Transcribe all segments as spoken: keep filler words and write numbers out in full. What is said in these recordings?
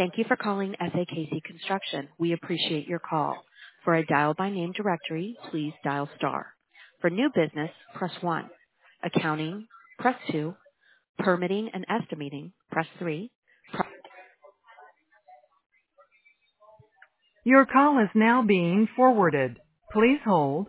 Thank you for calling S A K C Construction. We appreciate your call. For a dial by name directory, please dial star. For new business, press one. Accounting, press two. Permitting and estimating, press three. Your call is now being forwarded. Please hold.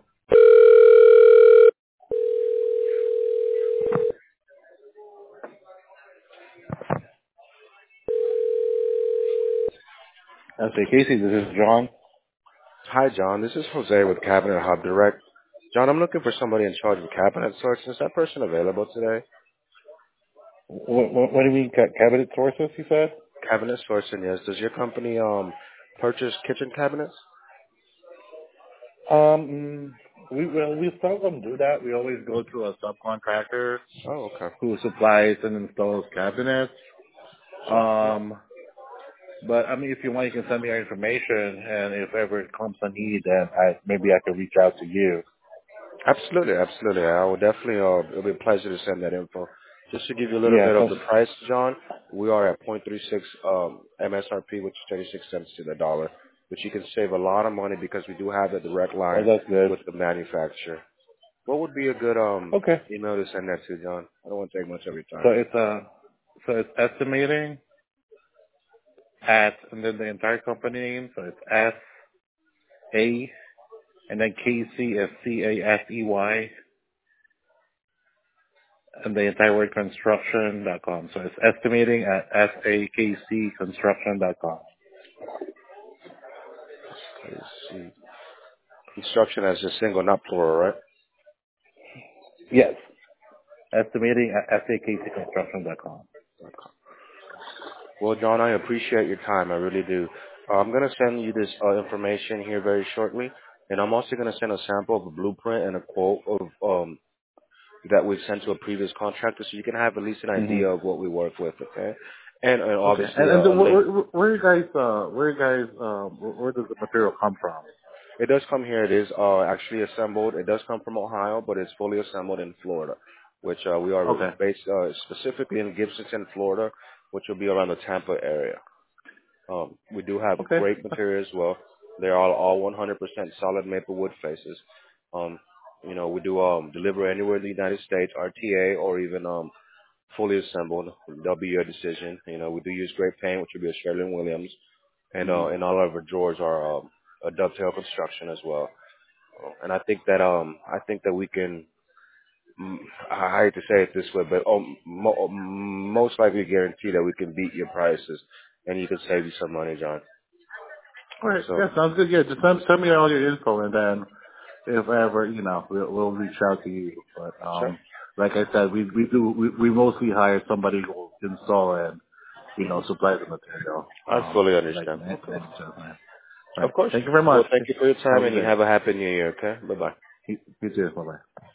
S A K C, this is John. Hi, John. This is Jose with Cabinet Hub Direct. John, I'm looking for somebody in charge of cabinet sourcing. Is that person available today? What, what, what do you mean, ca- cabinet sources, you said? Cabinet sourcing, yes. Does your company um purchase kitchen cabinets? Um, we well, we seldom do that. We always go through a subcontractor Oh, okay. who supplies and installs cabinets. Sure. Yeah. Um, but I mean, if you want, you can send me your information, and if ever it comes a need, then I maybe I can reach out to you. Absolutely, absolutely. I will definitely, uh, it'll be a pleasure to send that info. Just to give you a little Yeah. bit of So, the price, John, we are at point three six um, M S R P, which is thirty-six cents to the dollar, which you can save a lot of money because we do have a direct oh, line that's good. with the manufacturer. What would be a good um Okay. email to send that to, John? I don't want to take much of your So time. it's uh so it's estimating at and then the entire company name. So it's S A and then K C is C A S E Y and the entire word construction dot com. So it's estimating at S A K C construction dot com. Let's see. Construction as just single, not plural, right? Yes. Estimating at S A K C construction dot com. Well, John, I appreciate your time. I really do. Uh, I'm going to send you this uh, information here very shortly, and I'm also going to send a sample of a blueprint and a quote of um, that we've sent to a previous contractor, so you can have at least an hmm idea of what we work with, okay? And, and Okay. obviously And a, and the, a link. where, where where you guys uh where you guys uh where, where does the material come from? It does come here. It is uh, actually assembled. It does come from Ohio, but it's fully assembled in Florida, which uh, we are Okay. based uh, specifically in Gibsonton, Florida, which will be around the Tampa area. Um, we do have Okay. great material as well. They're all all one hundred percent solid maple wood faces. Um, you know, we do um, deliver anywhere in the United States, R T A, or even um, fully assembled. That'll be your decision. You know, we do use great paint, which will be a Sherwin-Williams, and hmm uh, and all of our drawers are um, a dovetail construction as well. Uh, And I think that um, I think that we can. mm, I hate to say it this way, but um, mo- most likely guarantee that we can beat your prices, and you can save you some money, John. All right. So. Yeah, sounds good. Yeah, just send, send me all your info, and then if ever, you know, we'll, we'll reach out to you. But Sure. um, like I said, we we do we, we mostly hire somebody who will install and you know supply the material. I Um, fully like understand. man, Okay. man, so, man. All Of right. course. Thank you very much. Well, thank you for your Have time, a good and you day. have a happy new year, okay? Bye-bye. You, you too. Bye bye.